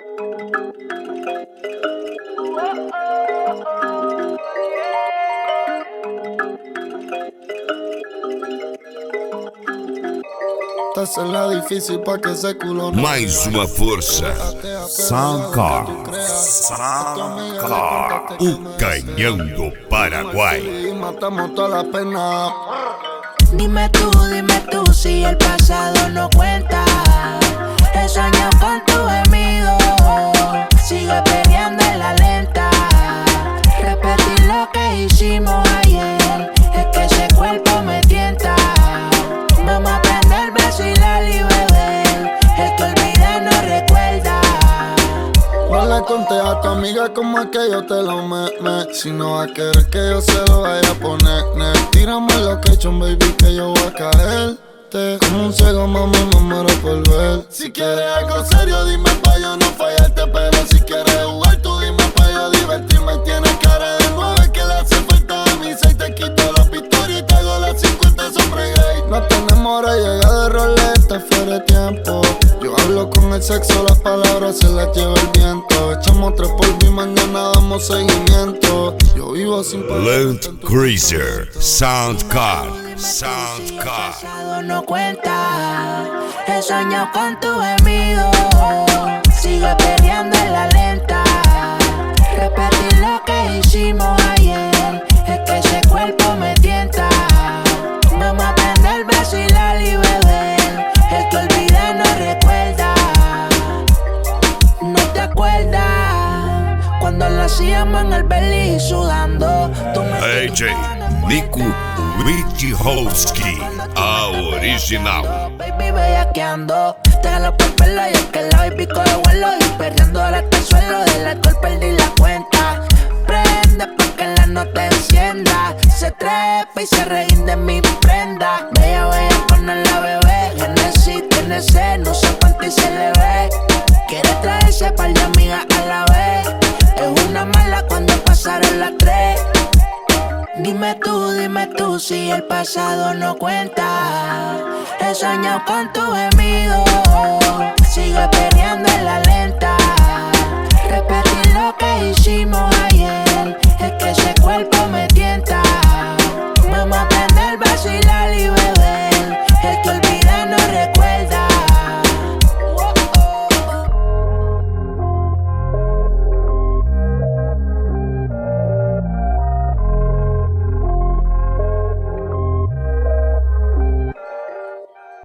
Essa é difícil pra que esse culo não. Mais uma força. Soundcar. O canhão do Paraguai. Matamos toda la pena. Dime tú si el pasado no cuenta. He soñado con tu gemido. Sigue peleando en la lenta. Repetir lo que hicimos ayer. Es que ese cuerpo me tienta. Vamos a aprender, vacilar y beber. El que olvida no recuerda. No le conté a tu amiga como es que yo te lo si no va a querer que yo se lo vaya a poner. Tírame location, baby, que yo voy a caerte. Como un ciego, mami, me muero por ver. Si quieres algo serio, dime pa' yo no fallarte. Pero si quieres jugar, tú dime pa' yo divertirme. Tienes cara de 9 que le hace falta a mí 6. Te quito la pistola y te hago las 50 sobre gay. No te enamores, llega de roleta, fuera de tiempo. Yo hablo con el sexo, las palabras se las lleva el viento. Echamos 3 polvos y mañana damos seguimiento. Yo vivo sin Land Cruiser. Soundcar. El pasado no cuenta. He soñado con tu gemido. Sigue peleando en la lenta. Repetir lo que hicimos ayer. Es que ese cuerpo me tienta. Vamos a aprender, vacilar y beber. El que olvida no recuerda. No te acuerdas cuando lo hacíamos en el belly sudando. Tú me AJ Nico Witchowski. A original. Baby, bellaqueando. Te jalo por pelo y es que la baby coge vuelo. Y perreando hasta el suelo. Del alcohol perdí la cuenta. Prende pa' que la nota encienda. Se trepa y se reguinde mi prenda. Bella, bella, con la bebé. Genesis tiene sed, no sé cuánto y se le ve. Quiere traerse par de amigas a la vez. Es una mala cuando pasaron las 3. Dime tú si el pasado no cuenta. He soñado con tu gemido.